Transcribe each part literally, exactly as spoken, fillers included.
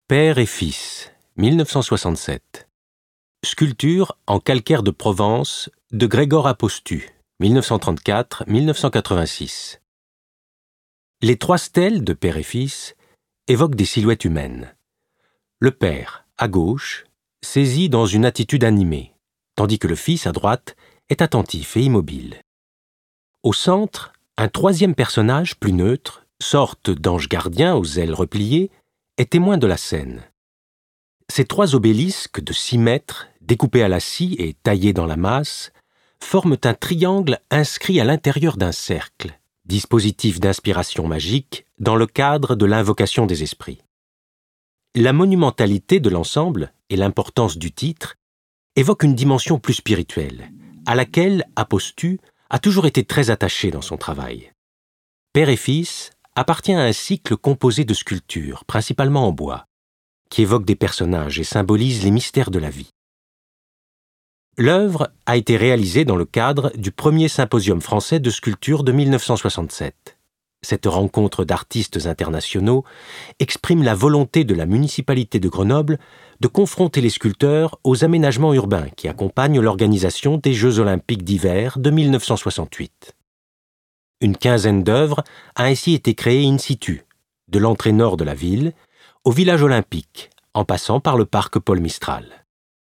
Père et fils, mille neuf cent soixante-sept. Sculpture en calcaire de Provence de Grégor Apostu, mille neuf cent trente-quatre à mille neuf cent quatre-vingt-six. Les trois stèles de père et fils évoquent des silhouettes humaines. Le père, à gauche, saisi dans une attitude animée, tandis que le fils, à droite, est attentif et immobile. Au centre, un troisième personnage, plus neutre, sorte d'ange gardien aux ailes repliées, est témoin de la scène. Ces trois obélisques de six mètres, découpés à la scie et taillés dans la masse, forment un triangle inscrit à l'intérieur d'un cercle, dispositif d'inspiration magique dans le cadre de l'invocation des esprits. La monumentalité de l'ensemble et l'importance du titre évoquent une dimension plus spirituelle, à laquelle Apostu a toujours été très attaché dans son travail. Père et fils appartient à un cycle composé de sculptures, principalement en bois, qui évoquent des personnages et symbolisent les mystères de la vie. L'œuvre a été réalisée dans le cadre du premier symposium français de sculpture de mille neuf cent soixante-sept. Cette rencontre d'artistes internationaux exprime la volonté de la municipalité de Grenoble de confronter les sculpteurs aux aménagements urbains qui accompagnent l'organisation des Jeux olympiques d'hiver de mille neuf cent soixante-huit. Une quinzaine d'œuvres a ainsi été créée in situ, de l'entrée nord de la ville au village olympique, en passant par le parc Paul Mistral.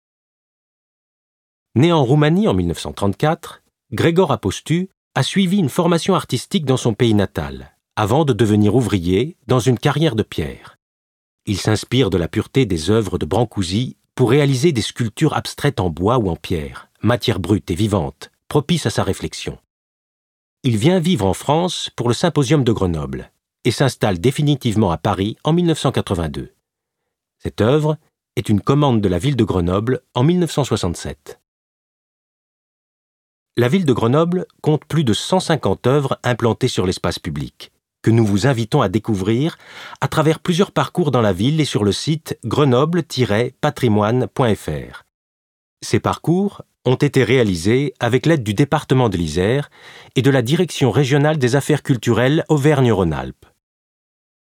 Né en Roumanie en mille neuf cent trente-quatre, Grégor Apostu a suivi une formation artistique dans son pays natal, avant de devenir ouvrier dans une carrière de pierre. Il s'inspire de la pureté des œuvres de Brancusi pour réaliser des sculptures abstraites en bois ou en pierre, matière brute et vivante, propices à sa réflexion. Il vient vivre en France pour le Symposium de Grenoble et s'installe définitivement à Paris en mille neuf cent quatre-vingt-deux. Cette œuvre est une commande de la ville de Grenoble en mille neuf cent soixante-sept. La ville de Grenoble compte plus de cent cinquante œuvres implantées sur l'espace public, que nous vous invitons à découvrir à travers plusieurs parcours dans la ville et sur le site grenoble tiret patrimoine point f r. Ces parcours ont été réalisés avec l'aide du département de l'Isère et de la Direction régionale des affaires culturelles Auvergne-Rhône-Alpes.